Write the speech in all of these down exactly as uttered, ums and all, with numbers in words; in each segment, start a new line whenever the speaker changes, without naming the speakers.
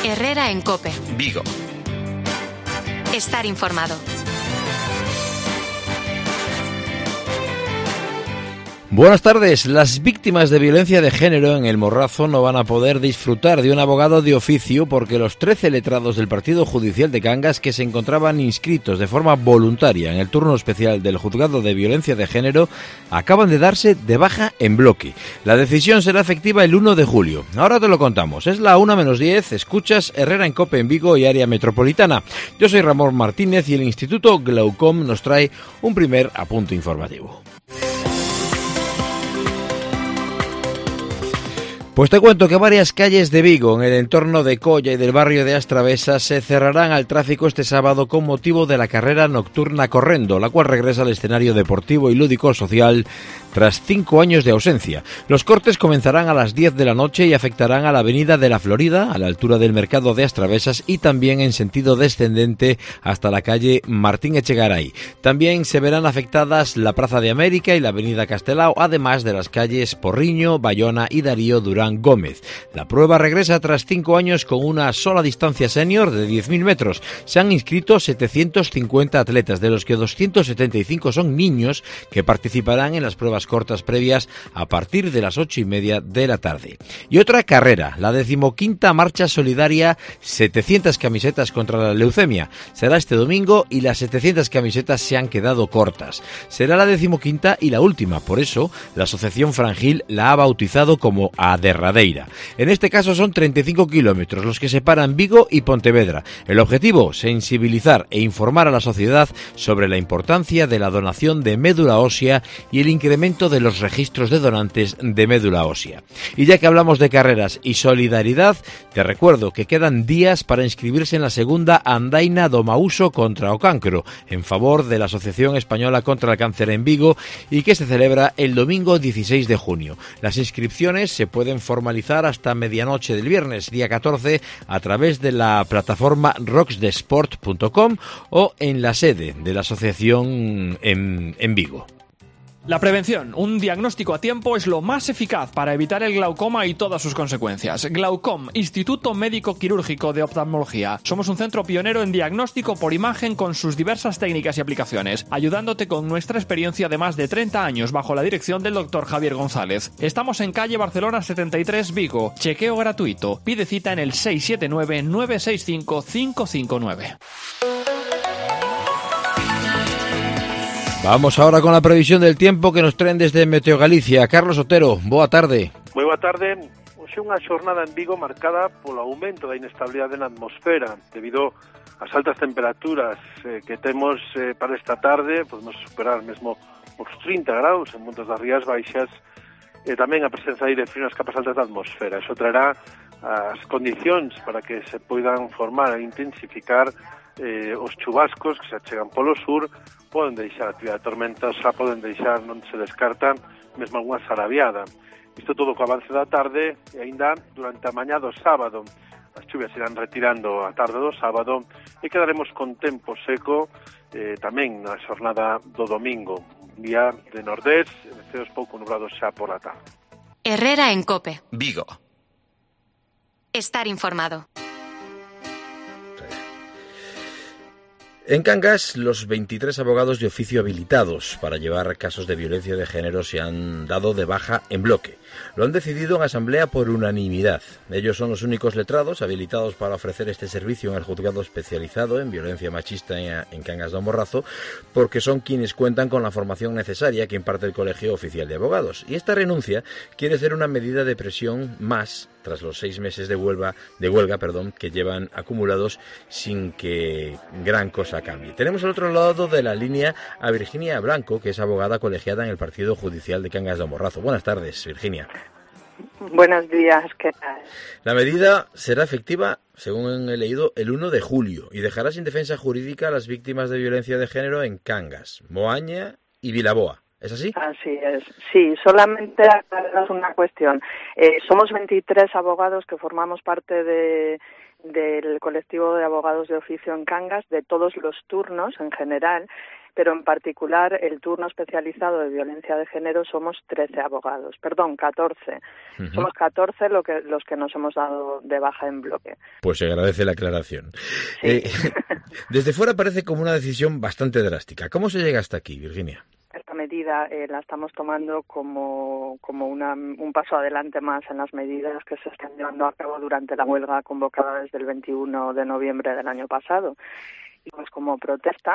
Herrera en COPE.
Vigo.
Estar informado.
Buenas tardes. Las víctimas de violencia de género en El Morrazo no van a poder disfrutar de un abogado de oficio porque los trece letrados del Partido Judicial de Cangas que se encontraban inscritos de forma voluntaria en el turno especial del Juzgado de Violencia de Género acaban de darse de baja en bloque. La decisión será efectiva el uno de julio. Ahora te lo contamos. Es la una menos diez. Escuchas Herrera en COPE en Vigo y área metropolitana. Yo soy Ramón Martínez y el Instituto Glaucom nos trae un primer apunte informativo. Pues te cuento que varias calles de Vigo, en el entorno de Colla y del barrio de Astravesa, se cerrarán al tráfico este sábado con motivo de la carrera nocturna Correndo, la cual regresa al escenario deportivo y lúdico social tras cinco años de ausencia. Los cortes comenzarán a las diez de la noche y afectarán a la avenida de la Florida, a la altura del mercado de Astravesas y también en sentido descendente hasta la calle Martín Echegaray. También se verán afectadas la Plaza de América y la avenida Castelao, además de las calles Porriño, Bayona y Darío Durán Gómez. La prueba regresa tras cinco años con una sola distancia senior de diez mil metros. Se han inscrito setecientos cincuenta atletas, de los que doscientos setenta y cinco son niños que participarán en las pruebas cortas previas a partir de las ocho y media de la tarde. Y otra carrera, la decimoquinta marcha solidaria setecientas camisetas contra la leucemia. Será este domingo y las setecientas camisetas se han quedado cortas. Será la decimoquinta y la última, por eso la Asociación Frangil la ha bautizado como A Derradeira. En este caso son treinta y cinco kilómetros los que separan Vigo y Pontevedra. El objetivo, sensibilizar e informar a la sociedad sobre la importancia de la donación de médula ósea y el incremento de los registros de donantes de médula ósea. Y ya que hablamos de carreras y solidaridad, te recuerdo que quedan días para inscribirse en la segunda Andaina do Mauso contra o Cancro, en favor de la Asociación Española contra el Cáncer en Vigo, y que se celebra el domingo dieciséis de junio. Las inscripciones se pueden formalizar hasta medianoche del viernes, día catorce, a través de la plataforma roxdesport punto com o en la sede de la asociación en, en Vigo.
La prevención, un diagnóstico a tiempo, es lo más eficaz para evitar el glaucoma y todas sus consecuencias. Glaucom, Instituto Médico Quirúrgico de Oftalmología. Somos un centro pionero en diagnóstico por imagen con sus diversas técnicas y aplicaciones, ayudándote con nuestra experiencia de más de treinta años bajo la dirección del doctor Javier González. Estamos en calle Barcelona setenta y tres, Vigo. Chequeo gratuito. Pide cita en el seis siete nueve, nueve seis cinco, cinco cinco nueve.
Vamos ahora con la previsión del tiempo que nos traen desde Meteo Galicia. Carlos Otero, boa tarde.
Moi boa tarde. Hoxe unha xornada en Vigo marcada polo aumento da inestabilidade na atmosfera debido ás altas temperaturas eh, que temos eh, para esta tarde. Podemos superar mesmo os trinta graus en montes das Rías Baixas e tamén a presenza de aire frío nas capas altas da atmosfera. Iso traerá as condicións para que se poidan formar e intensificar eh, os chubascos que se achegan polo sur. Poden deixar actividade tormentosa, poden deixar, non se descarta, mesmo algunha sarabiada. Isto todo co avance da tarde e aínda durante a mañá do sábado. As chuvias irán retirando a tarde do sábado e quedaremos con tempo seco eh, tamén na xornada do domingo. Un día de nordés, e ceos pouco nublados xa por la tarde.
Herrera en COPE.
Vigo.
Estar informado.
En Cangas, los veintitrés abogados de oficio habilitados para llevar casos de violencia de género se han dado de baja en bloque. Lo han decidido en asamblea por unanimidad. Ellos son los únicos letrados habilitados para ofrecer este servicio en el juzgado especializado en violencia machista en Cangas do Morrazo, porque son quienes cuentan con la formación necesaria que imparte el Colegio Oficial de Abogados. Y esta renuncia quiere ser una medida de presión más tras los seis meses de huelga, de huelga perdón, que llevan acumulados sin que gran cosa cambie. Tenemos al otro lado de la línea a Virginia Blanco, que es abogada colegiada en el Partido Judicial de Cangas do Morrazo. Buenas tardes, Virginia.
Buenos días, ¿qué tal?
La medida será efectiva, según he leído, el uno de julio y dejará sin defensa jurídica a las víctimas de violencia de género en Cangas, Moaña y Vilaboa. ¿Es así?
Así es. Sí, solamente aclarar una cuestión. Eh, somos veintitrés abogados que formamos parte de del colectivo de abogados de oficio en Cangas, de todos los turnos en general, pero en particular el turno especializado de violencia de género somos trece abogados, perdón, catorce. Uh-huh. Somos catorce lo que, los que nos hemos dado de baja en bloque.
Pues se agradece la aclaración.
Sí.
Eh, desde fuera parece como una decisión bastante drástica. ¿Cómo se llega hasta aquí, Virginia?
Esta medida eh, la estamos tomando como, como una, un paso adelante más en las medidas que se están llevando a cabo durante la huelga convocada desde el veintiuno de noviembre del año pasado. Y pues como protesta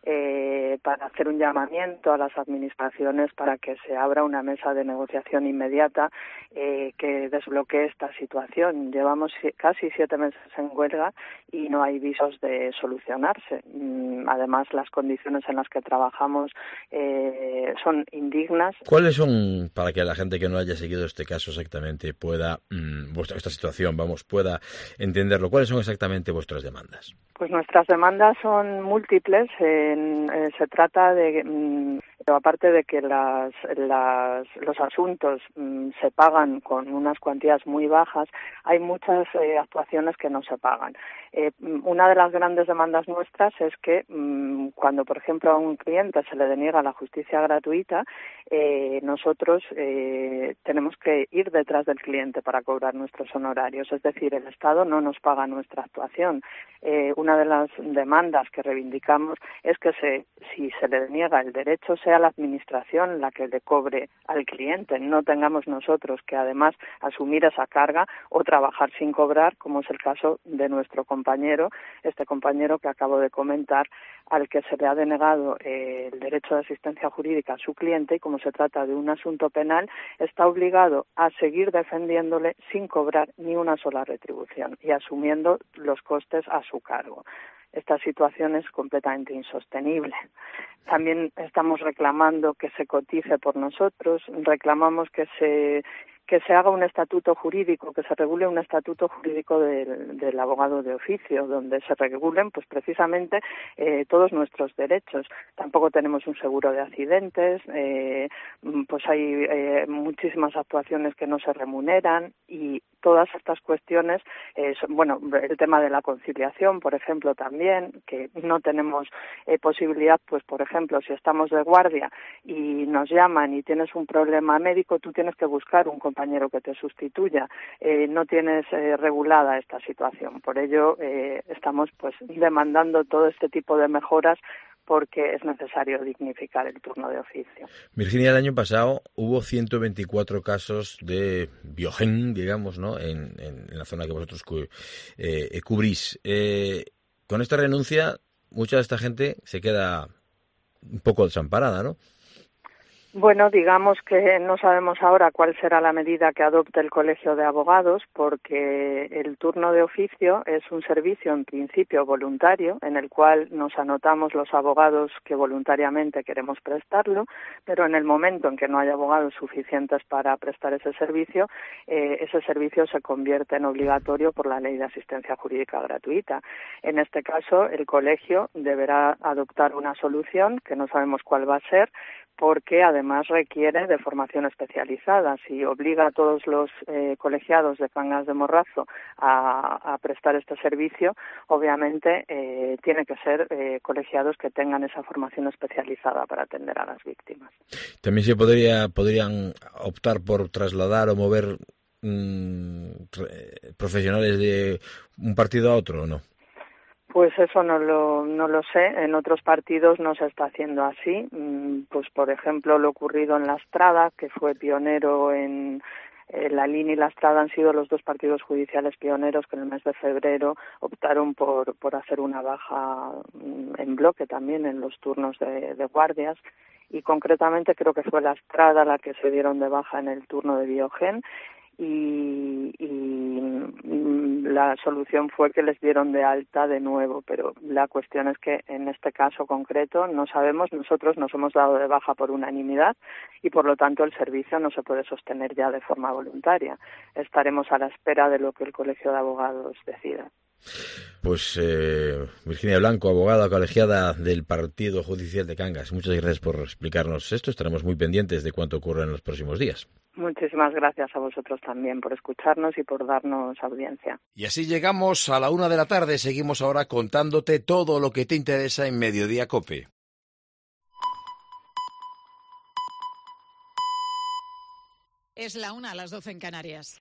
eh, para hacer un llamamiento a las administraciones para que se abra una mesa de negociación inmediata eh, que desbloquee esta situación. Llevamos casi siete meses en huelga y no hay visos de solucionarse. Además, las condiciones en las que trabajamos eh, son indignas.
¿Cuáles son, para que la gente que no haya seguido este caso exactamente pueda, mmm, vuestra, esta situación, vamos, pueda entenderlo, cuáles son exactamente vuestras demandas?
Pues nuestras demandas son múltiples. En, eh, se trata de, mm, aparte de que las, las, los asuntos mm, se pagan con unas cuantías muy bajas, hay muchas eh, actuaciones que no se pagan. Eh, una de las grandes demandas nuestras es que mm, cuando, por ejemplo, a un cliente se le deniega la justicia gratuita, eh, nosotros eh, tenemos que ir detrás del cliente para cobrar nuestros honorarios. Es decir, el Estado no nos paga nuestra actuación. Eh, una de las demandas que reivindicamos es que se, si se le deniega el derecho, sea la administración la que le cobre al cliente, no tengamos nosotros que además asumir esa carga o trabajar sin cobrar, como es el caso de nuestro compañero, este compañero que acabo de comentar, al que se le ha denegado eh, el derecho de asistencia jurídica a su cliente, y como se trata de un asunto penal, está obligado a seguir defendiéndole sin cobrar ni una sola retribución y asumiendo los costes a su cargo. Esta situación es completamente insostenible. También estamos reclamando que se cotice por nosotros, reclamamos que se que se haga un estatuto jurídico, que se regule un estatuto jurídico del, del abogado de oficio, donde se regulen pues precisamente eh, todos nuestros derechos. Tampoco tenemos un seguro de accidentes, eh, pues hay eh, muchísimas actuaciones que no se remuneran y todas estas cuestiones, eh, son, bueno, el tema de la conciliación, por ejemplo, también, que no tenemos eh, posibilidad, pues por ejemplo, si estamos de guardia y nos llaman y tienes un problema médico, tú tienes que buscar un compañero que te sustituya, eh, no tienes eh, regulada esta situación. Por ello, eh, estamos pues demandando todo este tipo de mejoras porque es necesario dignificar el turno de oficio.
Virginia, el año pasado hubo ciento veinticuatro casos de biogen, digamos, ¿no? En, en, en la zona que vosotros cu eh, cubrís. Eh, con esta renuncia, mucha de esta gente se queda un poco desamparada, ¿no?
Bueno, digamos que no sabemos ahora cuál será la medida que adopte el Colegio de Abogados, porque el turno de oficio es un servicio en principio voluntario, en el cual nos anotamos los abogados que voluntariamente queremos prestarlo, pero en el momento en que no haya abogados suficientes para prestar ese servicio, eh, ese servicio se convierte en obligatorio por la Ley de Asistencia Jurídica Gratuita. En este caso, el Colegio deberá adoptar una solución, que no sabemos cuál va a ser, porque además requiere de formación especializada. Si obliga a todos los eh, colegiados de Cangas de Morrazo a, a prestar este servicio, obviamente eh, tiene que ser eh, colegiados que tengan esa formación especializada para atender a las víctimas.
También se podría podrían optar por trasladar o mover mmm, profesionales de un partido a otro, ¿o no?
Pues eso no lo, no lo sé. En otros partidos no se está haciendo así. Pues, por ejemplo, lo ocurrido en La Estrada, que fue pionero en... Eh, la Lin y La Estrada han sido los dos partidos judiciales pioneros que en el mes de febrero optaron por, por hacer una baja en bloque también en los turnos de, de guardias. Y concretamente creo que fue La Estrada la que se dieron de baja en el turno de Biogen. Y, y la solución fue que les dieron de alta de nuevo, pero la cuestión es que en este caso concreto no sabemos, nosotros nos hemos dado de baja por unanimidad y por lo tanto el servicio no se puede sostener ya de forma voluntaria. Estaremos a la espera de lo que el Colegio de Abogados decida.
Pues eh, Virginia Blanco, abogada colegiada del Partido Judicial de Cangas, muchas gracias por explicarnos esto. Estaremos muy pendientes de cuánto ocurre en los próximos días.
Muchísimas gracias a vosotros también por escucharnos y por darnos audiencia.
Y así llegamos a la una de la tarde. Seguimos ahora contándote todo lo que te interesa en Mediodía COPE.
Es la una, a las doce en Canarias.